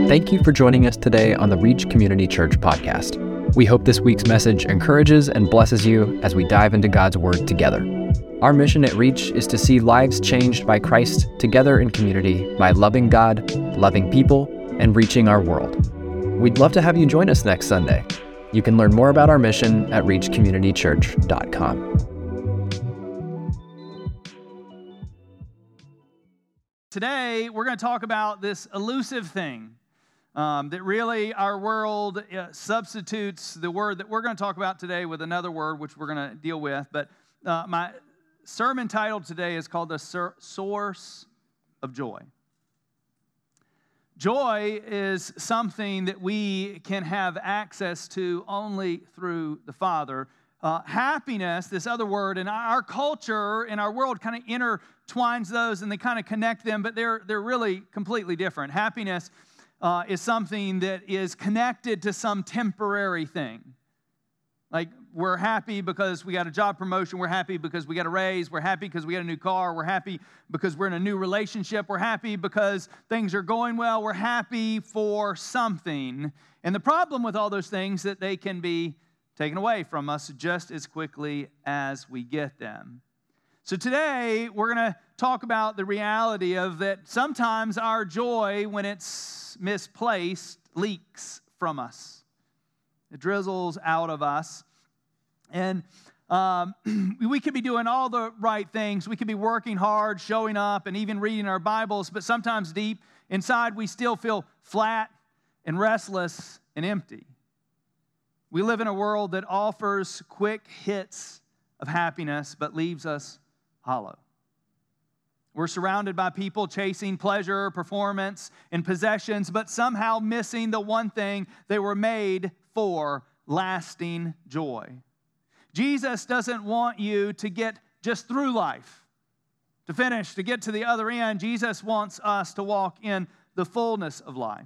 Thank you for joining us today on the Reach Community Church podcast. We hope this week's message encourages and blesses you as we dive into God's Word together. Our mission at Reach is to see lives changed by Christ together in community by loving God, loving people, and reaching our world. We'd love to have you join us next Sunday. You can learn more about our mission at reachcommunitychurch.com. Today, we're going to talk about this elusive thing that really our world substitutes the word that we're going to talk about today with another word, which we're going to deal with. But my sermon title today is called The Source of Joy. Joy is something that we can have access to only through the Father. Happiness, this other word, in our culture, in our world, kind of intertwines those and they kind of connect them, but they're really completely different. Happiness is something that is connected to some temporary thing. Like, we're happy because we got a job promotion. We're happy because we got a raise. We're happy because we got a new car. We're happy because we're in a new relationship. We're happy because things are going well. We're happy for something. And the problem with all those things that they can be taken away from us just as quickly as we get them. So today, we're going to talk about the reality of that sometimes our joy, when it's misplaced, leaks from us. It drizzles out of us. And we could be doing all the right things. We could be working hard, showing up, and even reading our Bibles, but sometimes deep inside we still feel flat and restless and empty. We live in a world that offers quick hits of happiness, but leaves us hollow. We're surrounded by people chasing pleasure, performance, and possessions, but somehow missing the one thing they were made for: lasting joy. Jesus doesn't want you to get just through life, to finish, to get to the other end. Jesus wants us to walk in the fullness of life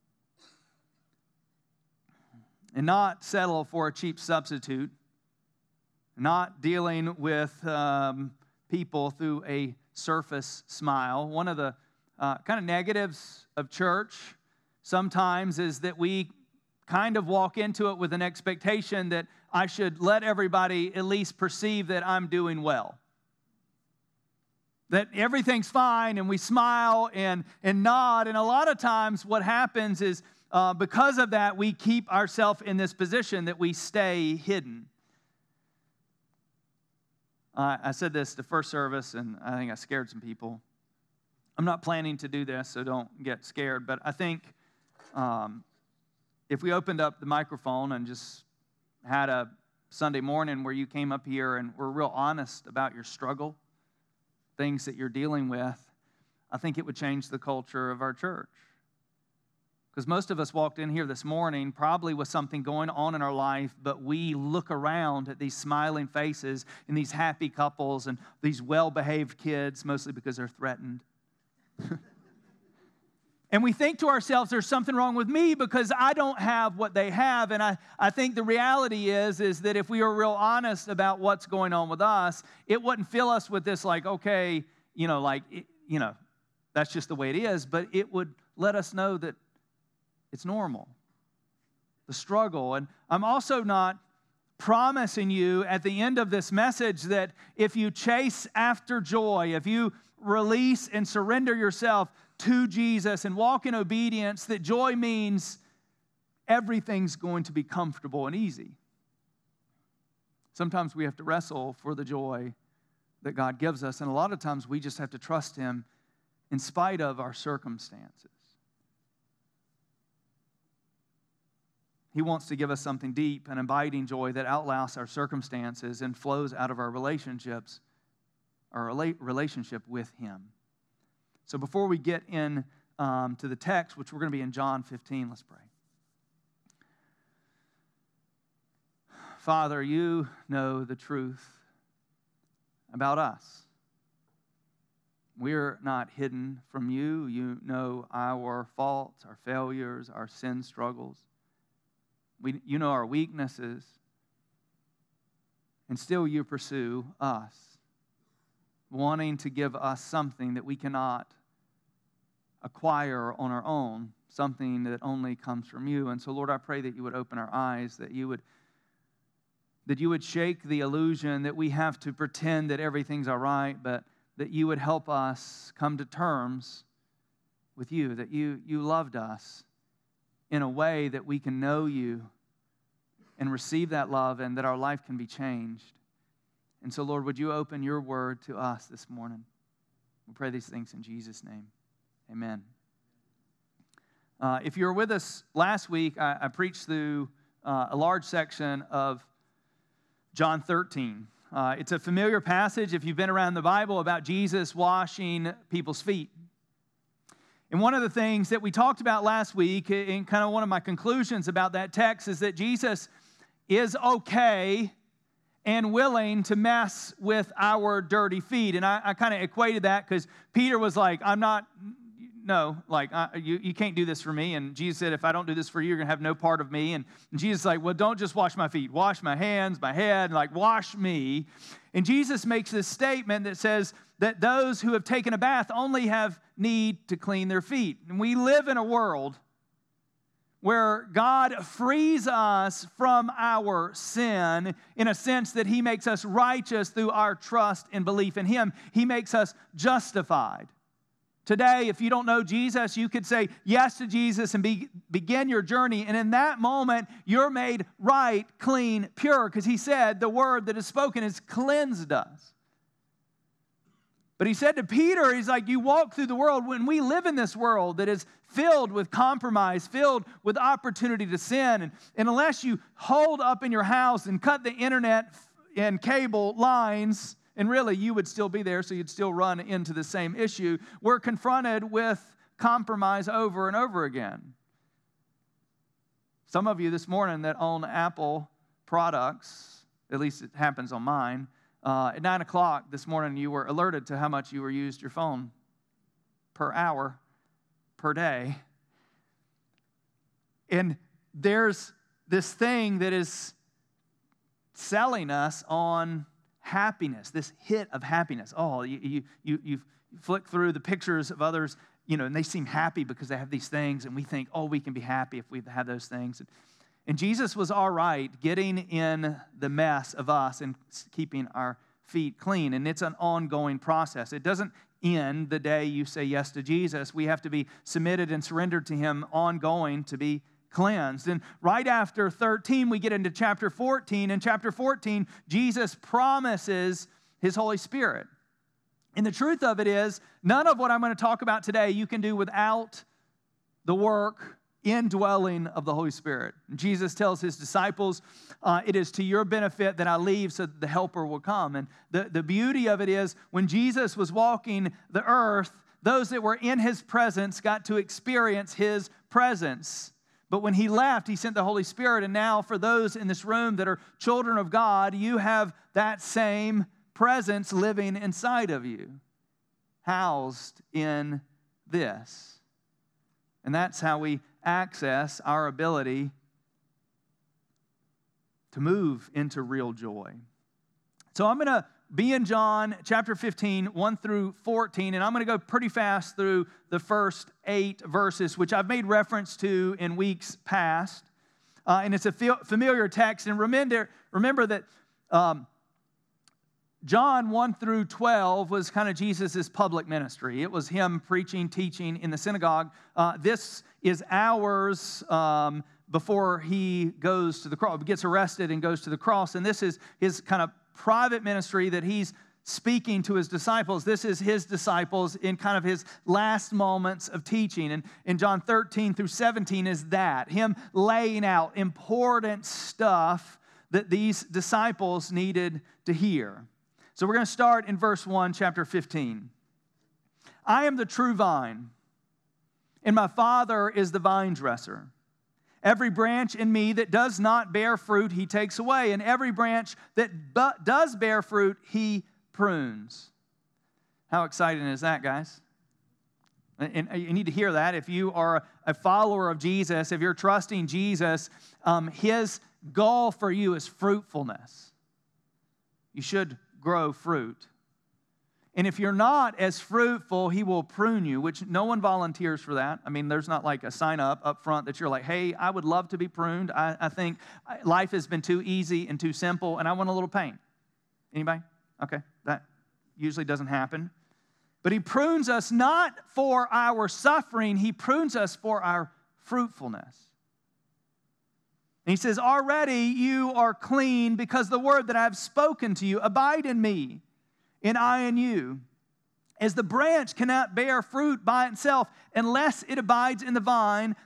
and not settle for a cheap substitute, not dealing with people through a surface smile. One of the kind of negatives of church sometimes is that we kind of walk into it with an expectation that I should let everybody at least perceive that I'm doing well, that everything's fine, and we smile and nod. And a lot of times what happens is because of that, we keep ourselves in this position that we stay hidden. I said this the first service, and I think I scared some people. I'm not planning to do this, so don't get scared. But I think if we opened up the microphone and just had a Sunday morning where you came up here and were real honest about your struggle, things that you're dealing with, I think it would change the culture of our church. Because most of us walked in here this morning probably with something going on in our life, but we look around at these smiling faces and these happy couples and these well-behaved kids, mostly because they're threatened. And we think to ourselves, there's something wrong with me because I don't have what they have. And I think the reality is that if we are real honest about what's going on with us, it wouldn't fill us with this like, okay, that's just the way it is. But it would let us know that it's normal, the struggle. And I'm also not promising you at the end of this message that if you chase after joy, if you release and surrender yourself to Jesus and walk in obedience, that joy means everything's going to be comfortable and easy. Sometimes we have to wrestle for the joy that God gives us, and a lot of times we just have to trust Him in spite of our circumstances. He wants to give us something deep and abiding joy that outlasts our circumstances and flows out of our relationships, our relationship with Him. So before we get in to the text, which we're going to be in John 15, let's pray. Father, you know the truth about us. We're not hidden from you. You know our faults, our failures, our sin struggles. You know our weaknesses. And still you pursue us, wanting to give us something that we cannot acquire on our own, something that only comes from you. And so, Lord, I pray that you would open our eyes, that you would shake the illusion that we have to pretend that everything's all right, but that you would help us come to terms with you, that you loved us in a way that we can know you and receive that love and that our life can be changed. And so, Lord, would you open your word to us this morning? We pray these things in Jesus' name. Amen. If you were with us last week, I preached through a large section of John 13. It's a familiar passage, if you've been around the Bible, about Jesus washing people's feet. And one of the things that we talked about last week, and kind of one of my conclusions about that text, is that Jesus is okay and willing to mess with our dirty feet. And I kind of equated that because Peter was like, you can't do this for me. And Jesus said, if I don't do this for you, you're going to have no part of me. And Jesus is like, well, don't just wash my feet. Wash my hands, my head, wash me. And Jesus makes this statement that says that those who have taken a bath only have need to clean their feet. And we live in a world where God frees us from our sin in a sense that He makes us righteous through our trust and belief in Him. He makes us justified. Today, if you don't know Jesus, you could say yes to Jesus and begin your journey. And in that moment, you're made right, clean, pure, because He said the word that is spoken has cleansed us. But He said to Peter, He's like, you walk through the world. When we live in this world that is filled with compromise, filled with opportunity to sin, and unless you hold up in your house and cut the internet and cable lines, and really you would still be there, so you'd still run into the same issue, we're confronted with compromise over and over again. Some of you this morning that own Apple products, at least it happens on mine, at 9 o'clock this morning, you were alerted to how much you used your phone per hour, per day. And there's this thing that is selling us on happiness, this hit of happiness. Oh, you flick through the pictures of others, and they seem happy because they have these things, and we think, oh, we can be happy if we have those things. And Jesus was all right getting in the mess of us and keeping our feet clean. And it's an ongoing process. It doesn't end the day you say yes to Jesus. We have to be submitted and surrendered to Him ongoing to be cleansed. And right after 13, we get into chapter 14. In chapter 14, Jesus promises His Holy Spirit. And the truth of it is, none of what I'm going to talk about today you can do without the work indwelling of the Holy Spirit. Jesus tells His disciples, it is to your benefit that I leave so that the Helper will come. And the beauty of it is, when Jesus was walking the earth, those that were in His presence got to experience His presence. But when He left, He sent the Holy Spirit. And now for those in this room that are children of God, you have that same presence living inside of you, housed in this. And that's how we access our ability to move into real joy. So I'm going to be in John chapter 15, 1 through 14, and I'm going to go pretty fast through the first 8 verses, which I've made reference to in weeks past. And it's a familiar text. And remember that John 1 through 12 was kind of Jesus' public ministry. It was Him preaching, teaching in the synagogue. This is hours before He goes to the cross, gets arrested and goes to the cross. And this is His kind of private ministry that He's speaking to His disciples. This is His disciples in kind of His last moments of teaching. And in John 13 through 17 is that, Him laying out important stuff that these disciples needed to hear. So we're going to start in verse 1, chapter 15. I am the true vine, and my Father is the vine dresser. Every branch in me that does not bear fruit, He takes away, and every branch that does bear fruit, He prunes. How exciting is that, guys? And you need to hear that. If you are a follower of Jesus, if you're trusting Jesus, His goal for you is fruitfulness. You should grow fruit. And if you're not as fruitful, he will prune you, which no one volunteers for that. I mean, there's not like a sign up front that you're like, hey, I would love to be pruned. I think life has been too easy and too simple, and I want a little pain. Anybody? Okay, that usually doesn't happen. But he prunes us not for our suffering, he prunes us for our fruitfulness. And he says, already you are clean because the word that I have spoken to you, abide in me, and I in you. As the branch cannot bear fruit by itself unless it abides in the vine,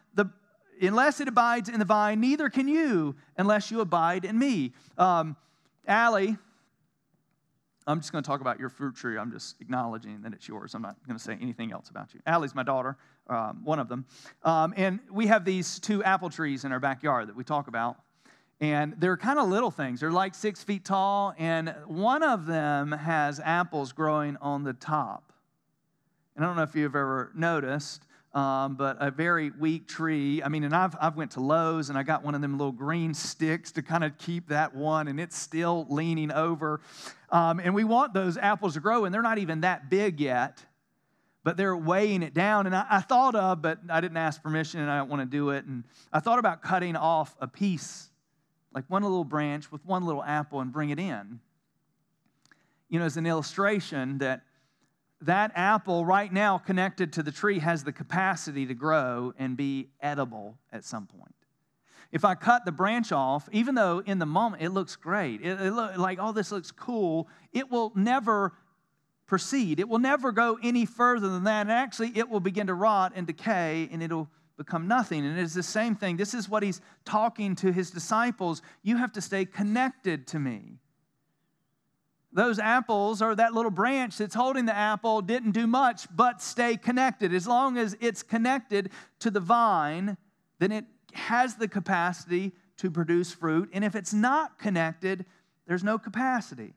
neither can you unless you abide in me. Allie, I'm just going to talk about your fruit tree. I'm just acknowledging that it's yours. I'm not going to say anything else about you. Allie's my daughter, one of them. And we have these 2 apple trees in our backyard that we talk about. And they're kind of little things. They're like 6 feet tall, and one of them has apples growing on the top. And I don't know if you've ever noticed, but a very weak tree. I mean, and I've went to Lowe's, and I got one of them little green sticks to kind of keep that one, and it's still leaning over. And we want those apples to grow, and they're not even that big yet, but they're weighing it down. And I thought of, but I didn't ask permission, and I don't want to do it, and I thought about cutting off a piece, like one little branch with one little apple, and bring it in. You know, as an illustration that apple right now connected to the tree has the capacity to grow and be edible at some point. If I cut the branch off, even though in the moment it looks great, it look like, oh, this looks cool, it will never proceed. It will never go any further than that. And actually, it will begin to rot and decay, and it'll become nothing. And it's the same thing. This is what he's talking to his disciples. You have to stay connected to me. Those apples, or that little branch that's holding the apple, didn't do much but stay connected. As long as it's connected to the vine, then it has the capacity to produce fruit. And if it's not connected, there's no capacity.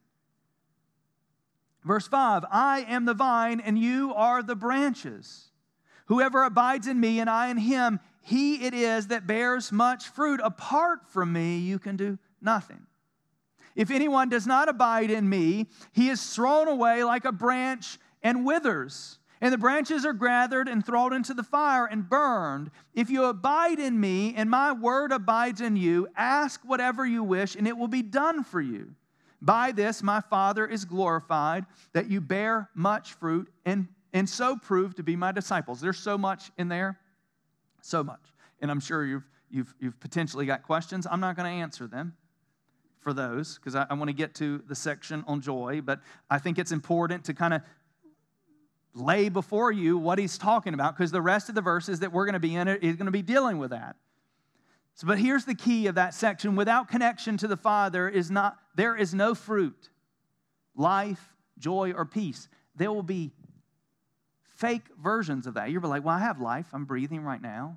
Verse 5, I am the vine and you are the branches. Whoever abides in me and I in him, he it is that bears much fruit. Apart from me, you can do nothing. If anyone does not abide in me, he is thrown away like a branch and withers. And the branches are gathered and thrown into the fire and burned. If you abide in me and my word abides in you, ask whatever you wish and it will be done for you. By this my Father is glorified, that you bear much fruit and so prove to be my disciples. There's so much in there, so much. And I'm sure you've potentially got questions. I'm not going to answer them for those because I want to get to the section on joy, but I think it's important to kind of lay before you what he's talking about because the rest of the verses that we're going to be in is going to be dealing with that. So, but here's the key of that section. Without connection to the Father, there is no fruit, life, joy, or peace. There will be fake versions of that. You'll be like, well, I have life. I'm breathing right now.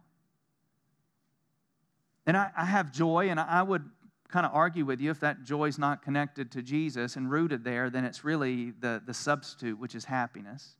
And I have joy, and I would kind of argue with you if that joy is not connected to Jesus and rooted there, then it's really the substitute, which is happiness.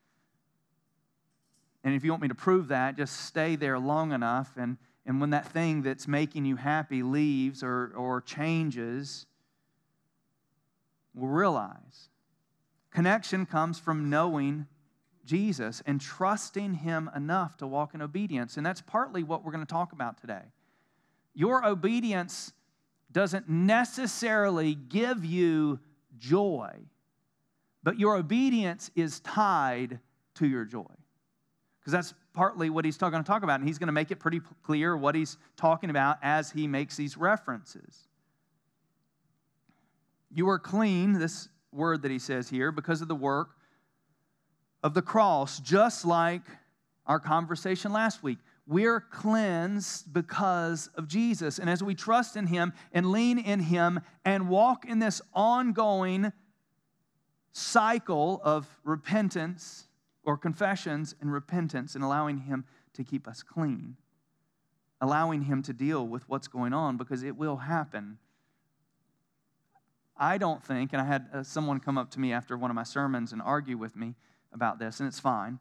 And if you want me to prove that, just stay there long enough, and when that thing that's making you happy leaves or changes, we'll realize connection comes from knowing Jesus and trusting him enough to walk in obedience. And that's partly what we're going to talk about today. Your obedience doesn't necessarily give you joy, but your obedience is tied to your joy. Because that's partly what he's going to talk about, and he's going to make it pretty clear what he's talking about as he makes these references. You are clean, this word that he says here, because of the work of the cross, just like our conversation last week. We're cleansed because of Jesus. And as we trust in him and lean in him and walk in this ongoing cycle of repentance or confessions and repentance and allowing him to keep us clean, allowing him to deal with what's going on because it will happen. I don't think, and I had someone come up to me after one of my sermons and argue with me about this, and it's fine.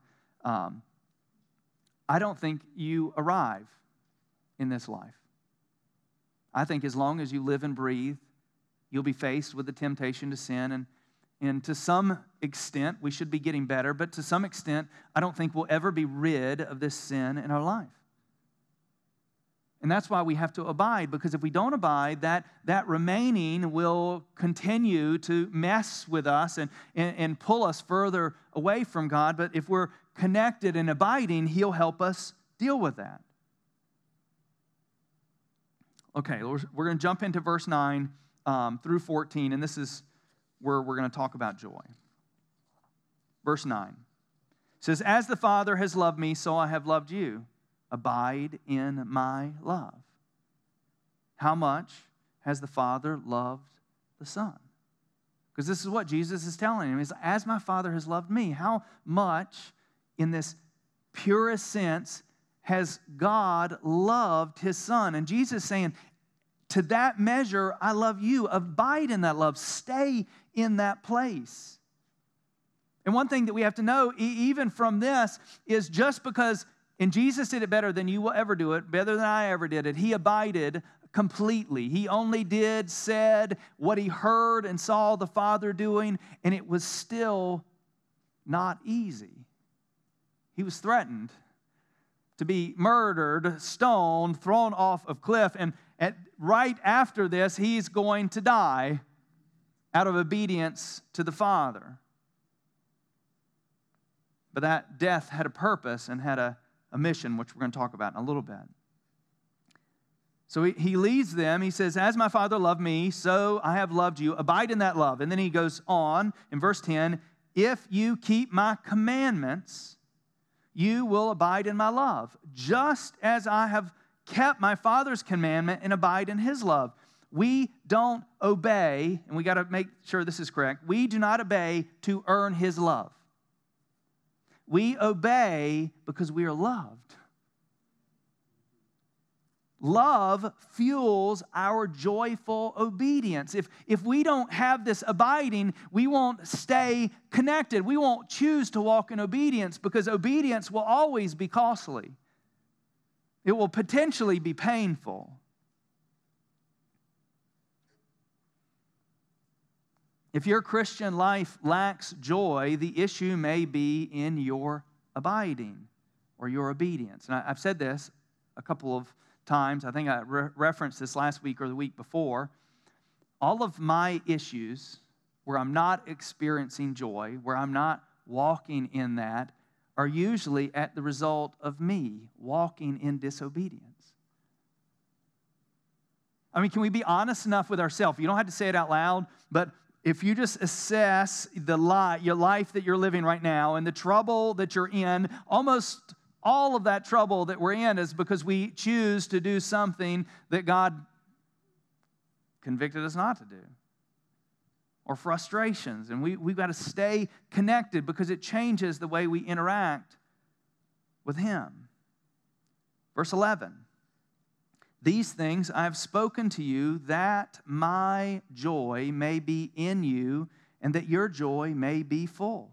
I don't think you arrive in this life. I think as long as you live and breathe, you'll be faced with the temptation to sin And to some extent, we should be getting better, but to some extent, I don't think we'll ever be rid of this sin in our life. And that's why we have to abide, because if we don't abide, that remaining will continue to mess with us and pull us further away from God. But if we're connected and abiding, He'll help us deal with that. Okay, we're going to jump into verse 9 through 14, and this is where we're going to talk about joy. Verse 9 says, "As the Father has loved me, so I have loved you. Abide in my love. How much has the Father loved the Son?" Because this is what Jesus is telling him. He's like, as my Father has loved me, how much in this purest sense has God loved His Son? And Jesus is saying, to that measure, I love you. Abide in that love. Stay in that place. And one thing that we have to know, even from this, is just because, and Jesus did it better than you will ever do it, better than I ever did it. He abided completely. He only said what He heard and saw the Father doing, and it was still not easy. He was threatened to be murdered, stoned, thrown off a cliff, and right after this, He's going to die out of obedience to the Father. But that death had a purpose and had a mission, which we're going to talk about in a little bit. So he leads them. He says, as my Father loved me, so I have loved you. Abide in that love. And then he goes on in verse 10, if you keep my commandments, you will abide in my love, just as I have kept my Father's commandment and abide in His love. We don't obey, and we got to make sure this is correct. We do not obey to earn His love. We obey because we are loved. Love fuels our joyful obedience. If we don't have this abiding, we won't stay connected. We won't choose to walk in obedience, because obedience will always be costly. It will potentially be painful. If your Christian life lacks joy, the issue may be in your abiding or your obedience. And I've said this a couple of times. I think I referenced this last week or the week before. All of my issues where I'm not experiencing joy, where I'm not walking in that, are usually at the result of me walking in disobedience. I mean, can we be honest enough with ourselves? You don't have to say it out loud, but if you just assess your life that you're living right now and the trouble that you're in, almost all of that trouble that we're in is because we choose to do something that God convicted us not to do. Or frustrations, and we've got to stay connected because it changes the way we interact with Him. Verse 11, these things I have spoken to you that my joy may be in you and that your joy may be full.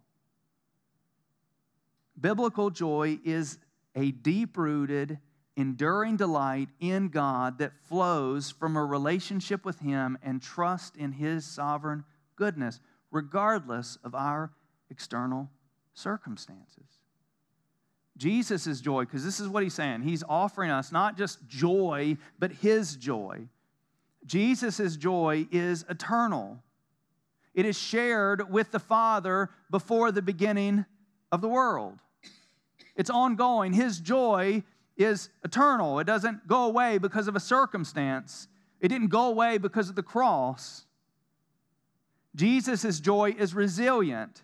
Biblical joy is a deep-rooted, enduring delight in God that flows from a relationship with Him and trust in His sovereign goodness, regardless of our external circumstances. Jesus' joy, because this is what He's saying. He's offering us not just joy, but His joy. Jesus' joy is eternal. It is shared with the Father before the beginning of the world. It's ongoing. His joy is eternal. It doesn't go away because of a circumstance. It didn't go away because of the cross. Jesus' joy is resilient.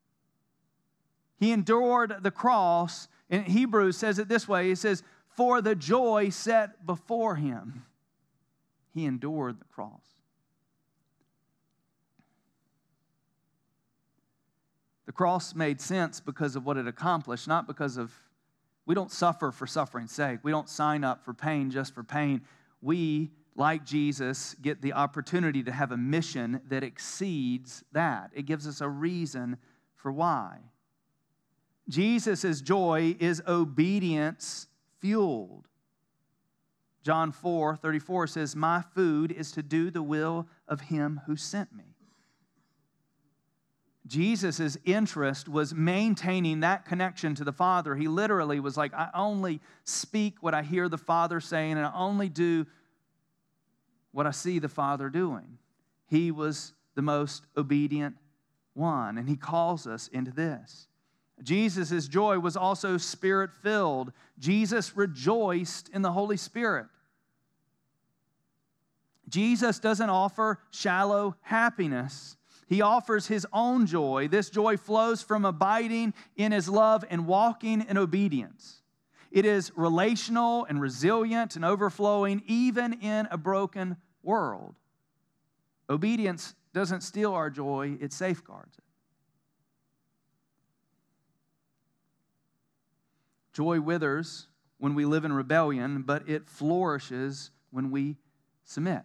He endured the cross. In Hebrews says it this way. It says, for the joy set before Him, He endured the cross. The cross made sense because of what it accomplished, not because of, we don't suffer for suffering's sake. We don't sign up for pain just for pain. We, like Jesus, get the opportunity to have a mission that exceeds that. It gives us a reason for why. Jesus' joy is obedience fueled. John 4:34 says, my food is to do the will of Him who sent me. Jesus' interest was maintaining that connection to the Father. He literally was like, I only speak what I hear the Father saying, and I only do what I see the Father doing. He was the most obedient one, and he calls us into this. Jesus' joy was also Spirit-filled. Jesus rejoiced in the Holy Spirit. Jesus doesn't offer shallow happiness. He offers his own joy. This joy flows from abiding in his love and walking in obedience. It is relational and resilient and overflowing even in a broken world. Obedience doesn't steal our joy, it safeguards it. Joy withers when we live in rebellion, but it flourishes when we submit.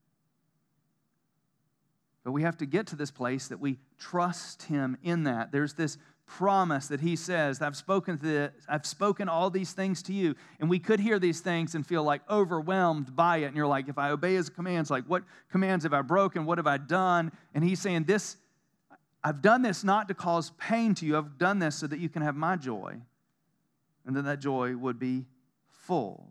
But we have to get to this place that we trust him in that. There's this promise that he says, I've spoken all these things to you. And we could hear these things and feel like overwhelmed by it. And you're like, if I obey his commands, like what commands have I broken? What have I done? And he's saying, I've done this not to cause pain to you. I've done this so that you can have my joy. And then that joy would be full.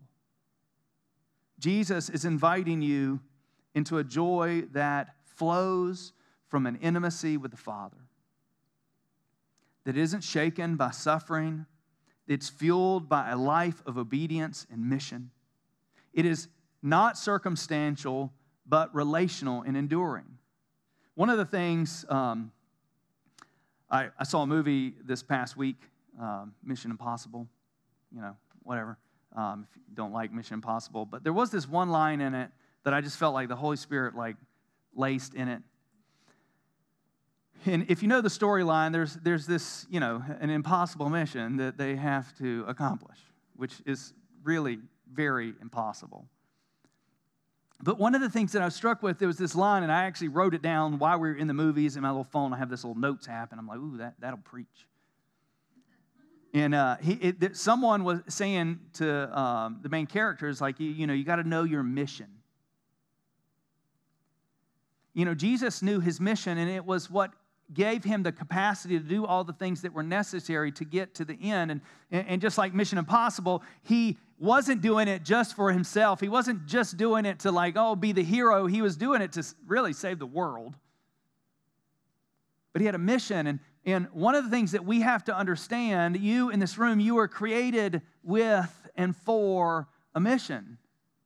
Jesus is inviting you into a joy that flows from an intimacy with the Father, that isn't shaken by suffering. It's fueled by a life of obedience and mission. It is not circumstantial, but relational and enduring. One of the things, I saw a movie this past week, Mission Impossible, whatever. If you don't like Mission Impossible, but there was this one line in it that I just felt like the Holy Spirit laced in it. And if you know the storyline, there's this, an impossible mission that they have to accomplish, which is really very impossible. But one of the things that I was struck with, there was this line, and I actually wrote it down while we were in the movies in my little phone. I have this little notes app, and I'm like, ooh, that'll preach. And someone was saying to the main characters, like, you got to know your mission. Jesus knew his mission, and it was what gave him the capacity to do all the things that were necessary to get to the end. And just like Mission Impossible, he wasn't doing it just for himself. He wasn't just doing it to be the hero. He was doing it to really save the world. But he had a mission, and one of the things that we have to understand, you in this room, you were created with and for a mission.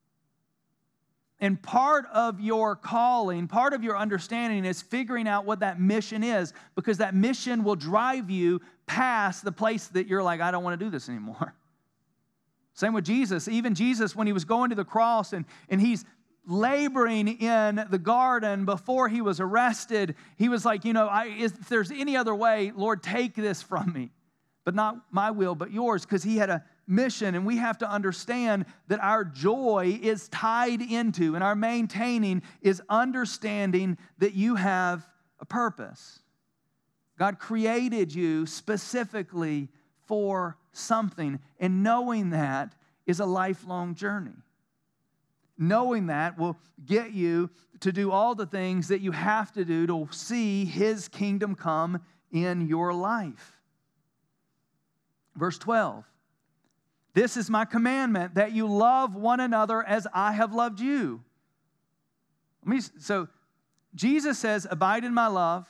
And part of your calling, part of your understanding is figuring out what that mission is, because that mission will drive you past the place that you're like, I don't want to do this anymore. Same with Jesus. Even Jesus, when he was going to the cross and he's laboring in the garden before he was arrested, he was like, if there's any other way, Lord, take this from me. But not my will, but yours, because he had a mission, and we have to understand that our joy is tied into, and our maintaining is understanding that you have a purpose. God created you specifically for something, and knowing that is a lifelong journey. Knowing that will get you to do all the things that you have to do to see his kingdom come in your life. Verse 12. This is my commandment, that you love one another as I have loved you. So Jesus says, abide in my love.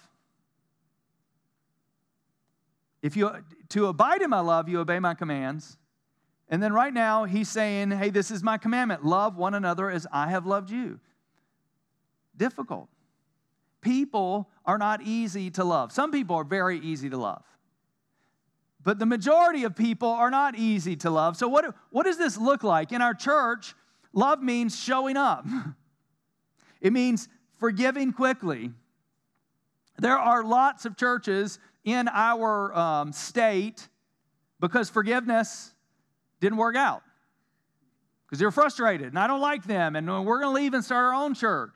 To abide in my love, you obey my commands. And then right now, he's saying, hey, this is my commandment. Love one another as I have loved you. Difficult. People are not easy to love. Some people are very easy to love. But the majority of people are not easy to love. So what does this look like? In our church, love means showing up. It means forgiving quickly. There are lots of churches in our state because forgiveness didn't work out. Because they're frustrated, and I don't like them, and we're going to leave and start our own church.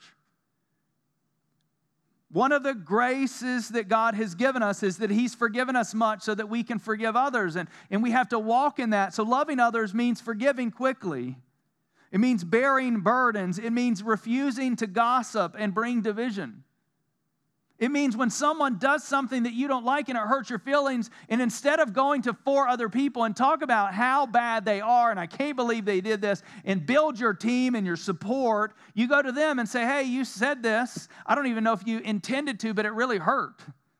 One of the graces that God has given us is that he's forgiven us much so that we can forgive others. And we have to walk in that. So loving others means forgiving quickly. It means bearing burdens. It means refusing to gossip and bring division. It means when someone does something that you don't like and it hurts your feelings, and instead of going to 4 other people and talk about how bad they are and I can't believe they did this and build your team and your support, you go to them and say, hey, you said this. I don't even know if you intended to, but it really hurt.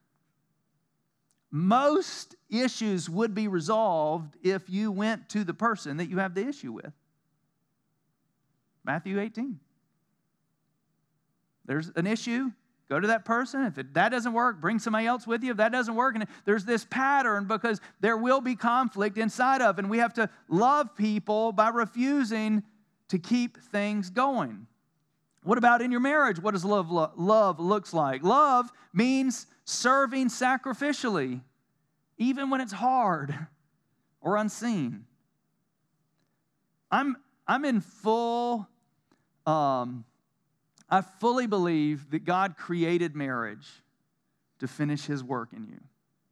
Most issues would be resolved if you went to the person that you have the issue with. Matthew 18. There's an issue. Go to that person. If that doesn't work, bring somebody else with you. If that doesn't work, and there's this pattern because there will be conflict inside of, and we have to love people by refusing to keep things going. What about in your marriage? What does love looks like? Love means serving sacrificially, even when it's hard or unseen. I'm in full. I fully believe that God created marriage to finish His work in you.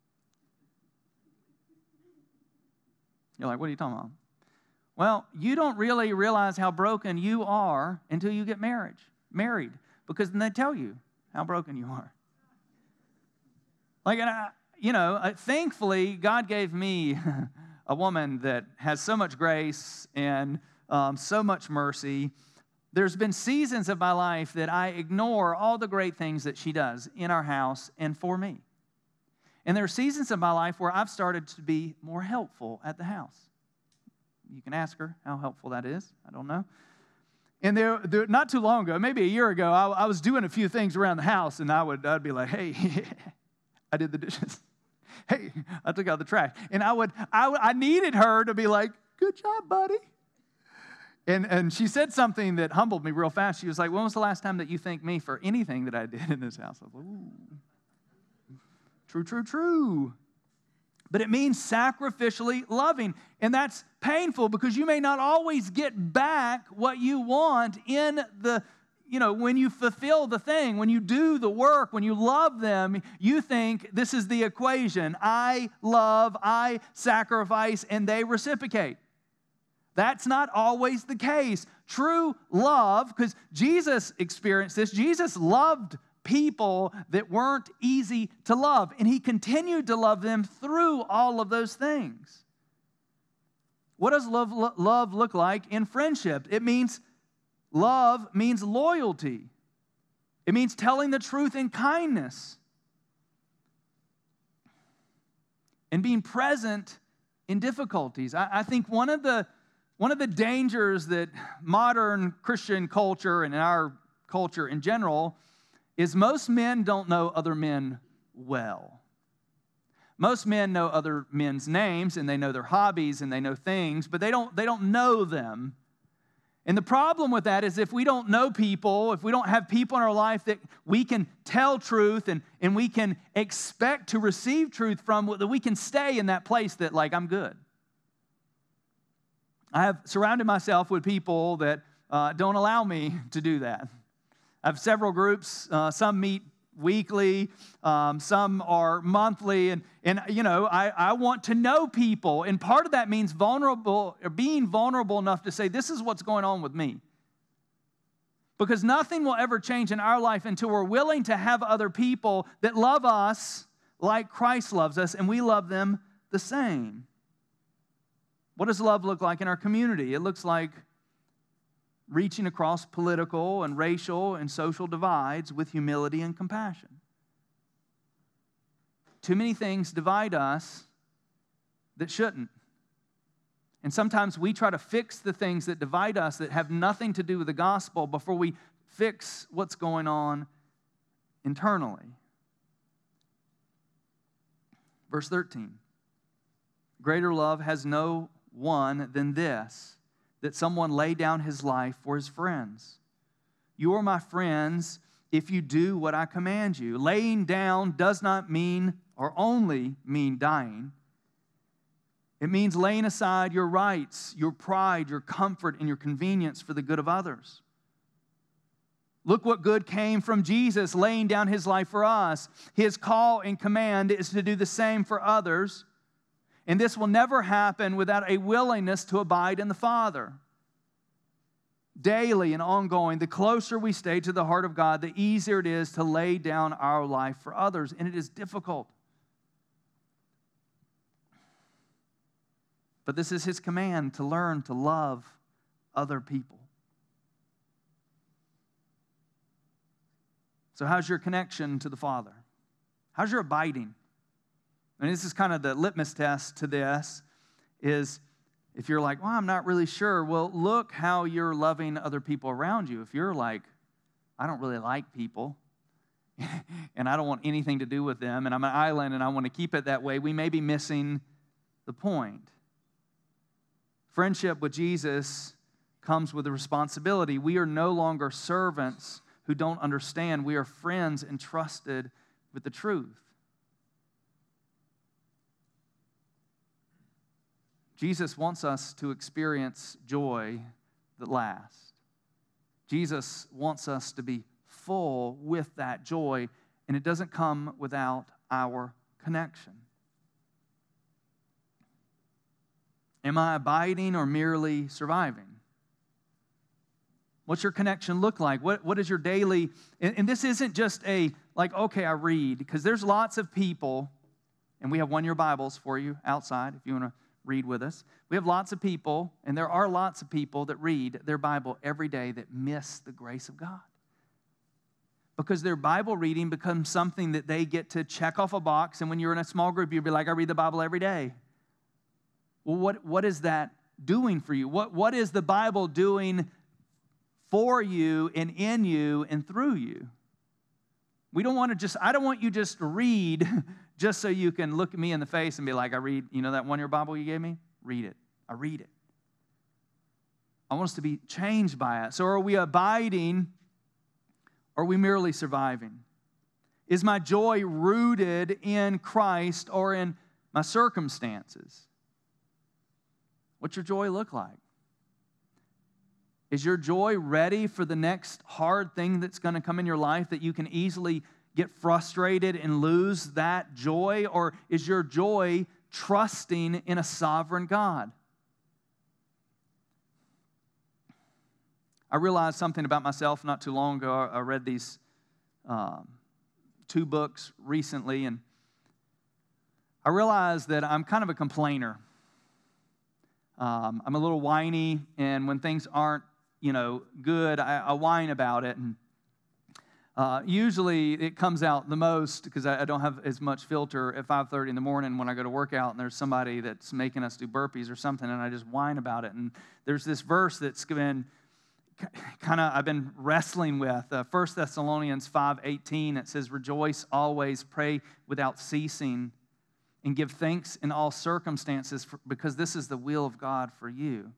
You're like, what are you talking about? Well, you don't really realize how broken you are until you get married, because then they tell you how broken you are. Like, and thankfully, God gave me a woman that has so much grace and so much mercy. There's been seasons of my life that I ignore all the great things that she does in our house and for me. And there are seasons of my life where I've started to be more helpful at the house. You can ask her how helpful that is. I don't know. And there not too long ago, maybe a year ago, I was doing a few things around the house, and I'd be like, hey, I did the dishes. Hey, I took out the trash. And I needed her to be like, good job, buddy. And she said something that humbled me real fast. She was like, when was the last time that you thanked me for anything that I did in this house? I was like, ooh, true. But it means sacrificially loving. And that's painful because you may not always get back what you want in when you fulfill the thing, when you do the work, when you love them, you think this is the equation. I love, I sacrifice, and they reciprocate. That's not always the case. True love, because Jesus experienced this, Jesus loved people that weren't easy to love, and He continued to love them through all of those things. What does love look like in friendship? Love means loyalty. It means telling the truth in kindness and being present in difficulties. I think one of the dangers that modern Christian culture and our culture in general is most men don't know other men well. Most men know other men's names, and they know their hobbies, and they know things, but they don't know them. And the problem with that is if we don't know people, if we don't have people in our life that we can tell truth and we can expect to receive truth from, that we can stay in that place that, like, I'm good. I have surrounded myself with people that don't allow me to do that. I have several groups. Some meet weekly. Some are monthly. And I want to know people. And part of that means being vulnerable enough to say, this is what's going on with me. Because nothing will ever change in our life until we're willing to have other people that love us like Christ loves us, and we love them the same. What does love look like in our community? It looks like reaching across political and racial and social divides with humility and compassion. Too many things divide us that shouldn't. And sometimes we try to fix the things that divide us that have nothing to do with the gospel before we fix what's going on internally. Verse 13. Greater love has no one than this, that someone lay down his life for his friends. You are my friends if you do what I command you. Laying down does not mean or only mean dying. It means laying aside your rights, your pride, your comfort, and your convenience for the good of others. Look what good came from Jesus laying down His life for us. His call and command is to do the same for others. And this will never happen without a willingness to abide in the Father. daily and ongoing, the closer we stay to the heart of God, the easier it is to lay down our life for others. And it is difficult. But this is His command, to learn to love other people. So how's your connection to the Father? How's your abiding? And this is kind of the litmus test to this, is if you're like, well, I'm not really sure, well, look how you're loving other people around you. If you're like, I don't really like people, and I don't want anything to do with them, and I'm an island, and I want to keep it that way, we may be missing the point. Friendship with Jesus comes with a responsibility. We are no longer servants who don't understand. We are friends entrusted with the truth. Jesus wants us to experience joy that lasts. Jesus wants us to be full with that joy, and it doesn't come without our connection. Am I abiding or merely surviving? What's your connection look like? What is your daily, and this isn't just a, like, okay, I read, because there's lots of people, and we have one-year Bibles for you outside if you want to read with us. We have lots of people, and there are lots of people that read their Bible every day that miss the grace of God. Because their Bible reading becomes something that they get to check off a box, and when you're in a small group, you'll be like, I read the Bible every day. Well, what is that doing for you? What is the Bible doing for you and in you and through you? I don't want you just to read just so you can look at me in the face and be like, I read, that one-year Bible you gave me? Read it. I read it. I want us to be changed by it. So are we abiding, or are we merely surviving? Is my joy rooted in Christ or in my circumstances? What's your joy look like? Is your joy ready for the next hard thing that's going to come in your life that you can easily get frustrated and lose that joy? Or is your joy trusting in a sovereign God? I realized something about myself not too long ago. I read these 2 books recently, and I realized that I'm kind of a complainer. I'm a little whiny, and when things aren't, good, I whine about it. And usually it comes out the most because I don't have as much filter at 5:30 in the morning when I go to work out and there's somebody that's making us do burpees or something, and I just whine about it. And there's this verse that's been I've been wrestling with, 1 Thessalonians 5:18. It says, rejoice always, pray without ceasing, and give thanks in all circumstances, because this is the will of God for you.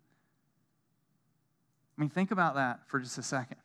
I mean, think about that for just a second.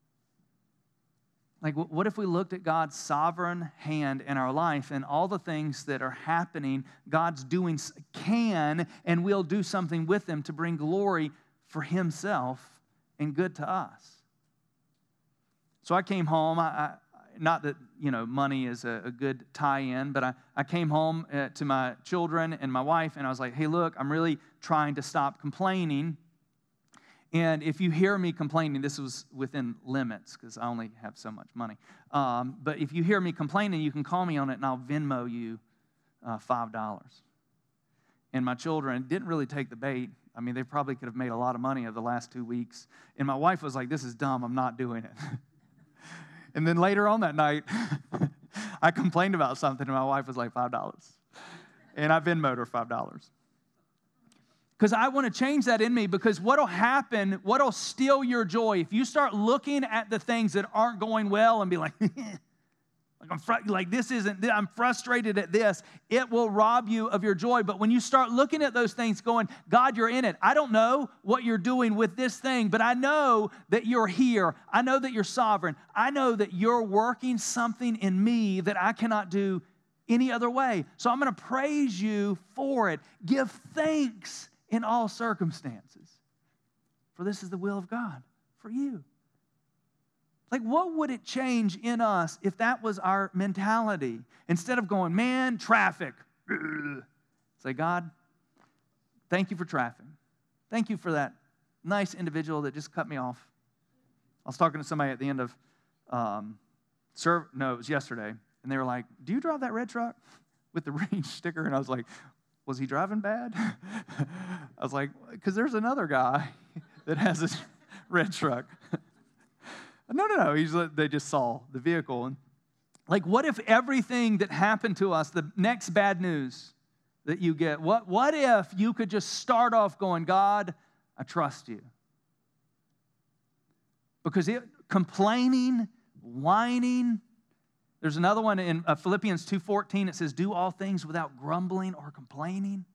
Like, what if we looked at God's sovereign hand in our life, and all the things that are happening, God's doing, can and will do something with them to bring glory for Himself and good to us. So I came home. Not that, money is a good tie-in, but I came home to my children and my wife, and I was like, hey, look, I'm really trying to stop complaining. And if you hear me complaining, this was within limits because I only have so much money. But if you hear me complaining, you can call me on it, and I'll Venmo you $5. And my children didn't really take the bait. I mean, they probably could have made a lot of money over the last 2 weeks. And my wife was like, this is dumb. I'm not doing it. And then later on that night, I complained about something, and my wife was like, $5. And I Venmo'd her $5. Because I want to change that in me, because what'll happen, what'll steal your joy, if you start looking at the things that aren't going well and be like, I'm frustrated at this, it will rob you of your joy. But when you start looking at those things going, God, you're in it. I don't know what you're doing with this thing, but I know that you're here. I know that you're sovereign. I know that you're working something in me that I cannot do any other way. So I'm going to praise you for it. Give thanks in all circumstances, for this is the will of God for you. Like, what would it change in us if that was our mentality? Instead of going, man, traffic. Say, God, thank you for traffic. Thank you for that nice individual that just cut me off I was talking to somebody at the end of, it was yesterday, and they were like, do you drive that red truck with the Reach sticker? And I was like, was he driving bad? I was like, because there's another guy that has this red truck. No. They just saw the vehicle. And like, what if everything that happened to us, the next bad news that you get, what if you could just start off going, God, I trust you? Because complaining, whining. There's another one in Philippians 2:14. It says, do all things without grumbling or complaining.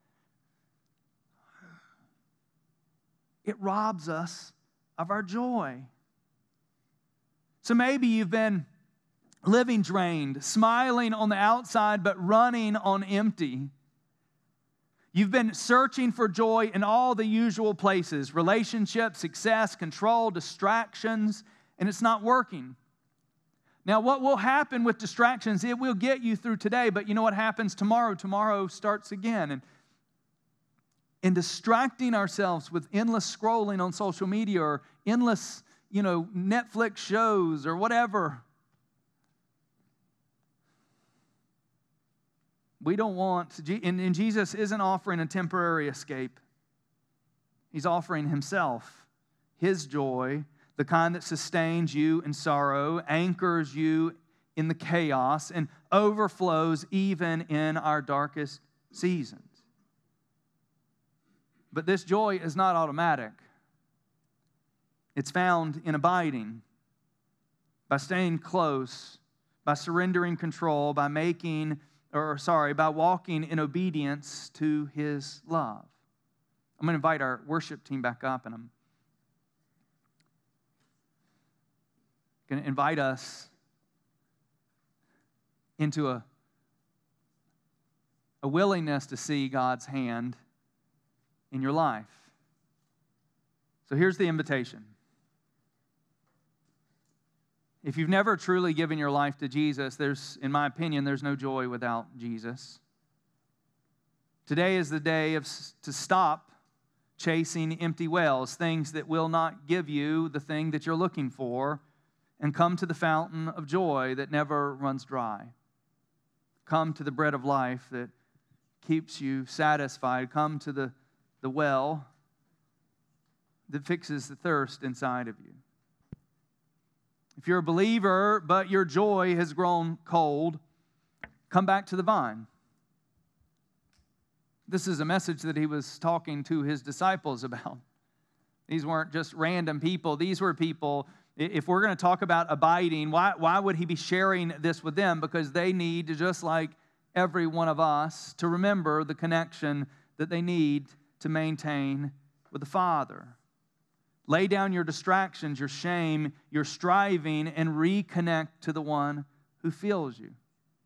It robs us of our joy. So maybe you've been living drained, smiling on the outside, but running on empty. You've been searching for joy in all the usual places, relationships, success, control, distractions, and it's not working. Now, what will happen with distractions, it will get you through today, but you know what happens tomorrow? Tomorrow starts again. And in distracting ourselves with endless scrolling on social media or endless, Netflix shows or whatever, we don't want, and Jesus isn't offering a temporary escape. He's offering himself, his joy, the kind that sustains you in sorrow, anchors you in the chaos, and overflows even in our darkest seasons. But this joy is not automatic. It's found in abiding, by staying close, by surrendering control, by walking in obedience to his love. I'm going to invite our worship team back up, and I'm going to invite us into a willingness to see God's hand in your life. So here's the invitation. If you've never truly given your life to Jesus, in my opinion, there's no joy without Jesus. Today is the day to stop chasing empty wells, things that will not give you the thing that you're looking for, and come to the fountain of joy that never runs dry. Come to the bread of life that keeps you satisfied. Come to the well that fixes the thirst inside of you. If you're a believer, but your joy has grown cold, come back to the vine. This is a message that he was talking to his disciples about. These weren't just random people. These were people, if we're going to talk about abiding, why would he be sharing this with them? Because they need to, just like every one of us, to remember the connection that they need to maintain with the Father. Lay down your distractions, your shame, your striving, and reconnect to the one who fills you.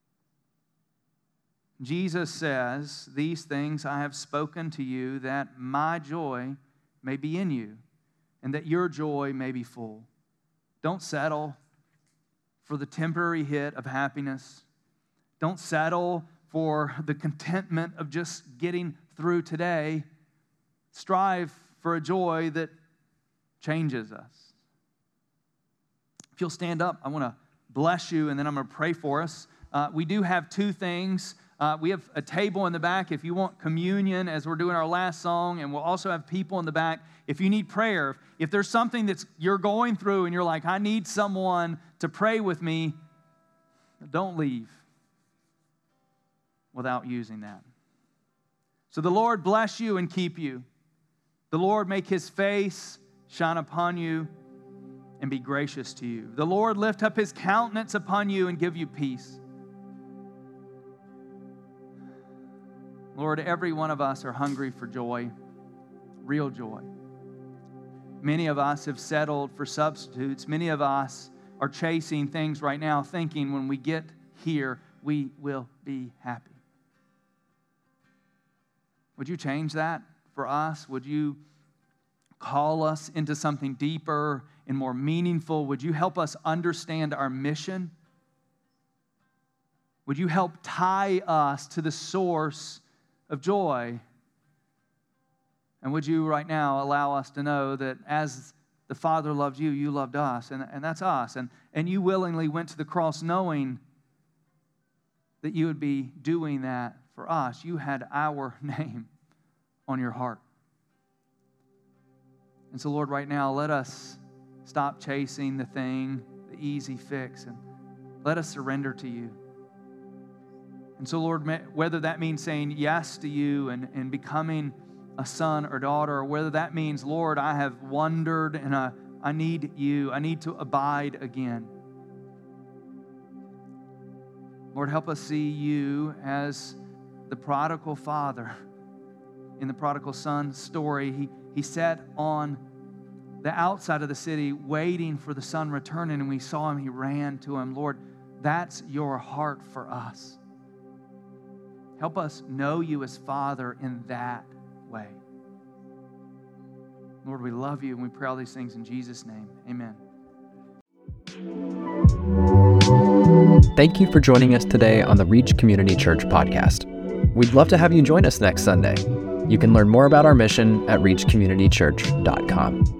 Jesus says, "These things I have spoken to you, that my joy may be in you, and that your joy may be full." Don't settle for the temporary hit of happiness. Don't settle for the contentment of just getting through today. Strive for a joy that changes us. If you'll stand up, I want to bless you, and then I'm going to pray for us. We do have two things. We have a table in the back if you want communion as we're doing our last song, and we'll also have people in the back if you need prayer. If there's something that you're going through and you're like, I need someone to pray with me, don't leave without using that. So the Lord bless you and keep you. The Lord make his face shine upon you and be gracious to you. The Lord lift up his countenance upon you and give you peace. Lord, every one of us are hungry for joy, real joy. Many of us have settled for substitutes. Many of us are chasing things right now, thinking when we get here, we will be happy. Would you change that for us? Would you call us into something deeper and more meaningful? Would you help us understand our mission? Would you help tie us to the source of joy? And would you right now allow us to know that as the Father loved you, you loved us, and that's us. And you willingly went to the cross knowing that you would be doing that for us. You had our name on your heart. And so, Lord, right now, let us stop chasing the thing, the easy fix, and let us surrender to you. And so, Lord, whether that means saying yes to you and becoming a son or daughter, or whether that means, Lord, I have wandered and I need you. I need to abide again. Lord, help us see you as the prodigal father in the prodigal son story. He sat on the outside of the city waiting for the son returning, and we saw him. He ran to him. Lord, that's your heart for us. Help us know you as Father in that way. Lord, we love you, and we pray all these things in Jesus' name. Amen. Thank you for joining us today on the Reach Community Church podcast. We'd love to have you join us next Sunday. You can learn more about our mission at reachcommunitychurch.com.